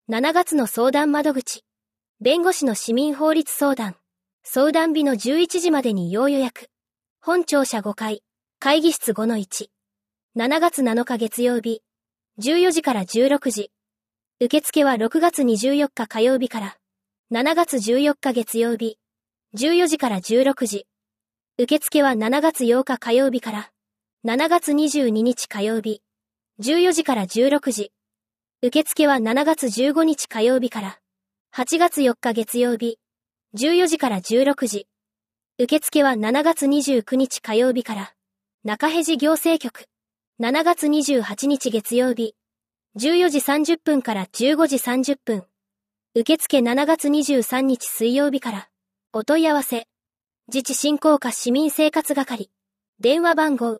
7月の相談窓口。弁護士の市民法律相談。相談日の11時までに要予約。本庁舎5階、会議室5-1。7月7日月曜日。14時から16時。受付は6月24日火曜日から。7月14日月曜日。14時から16時。受付は7月8日火曜日から。7月22日火曜日。14時から16時。受付は7月15日火曜日から。8月4日月曜日。14時から16時。受付は7月29日火曜日から。中辺路行政局。7月28日月曜日。14時30分から15時30分。受付7月23日水曜日から。お問い合わせ。自治振興課市民生活係。電話番号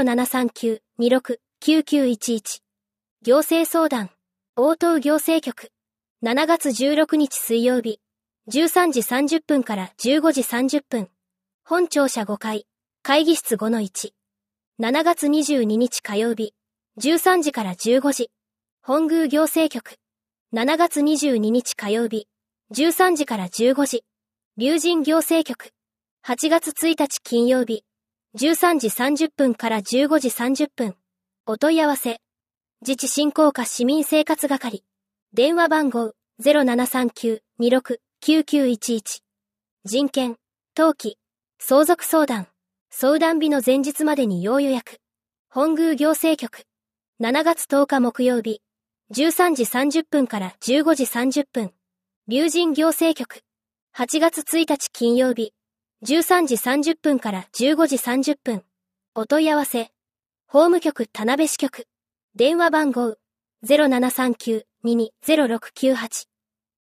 0739-26-9911。行政相談。応答行政局。7月16日水曜日。13時30分から15時30分。本庁舎5階、会議室5-1。7月22日火曜日。13時から15時。本宮行政局。7月22日火曜日。13時から15時。龍神行政局。8月1日金曜日。13時30分から15時30分。お問い合わせ。自治振興課市民生活係。電話番号 0739-26-9911。人権、登記、相続相談。相談日の前日までに要予約。本宮行政局。7月10日木曜日。13時30分から15時30分。龍神行政局。8月1日金曜日。13時30分から15時30分。お問い合わせ。法務局田辺支局。電話番号 0739-22-0698。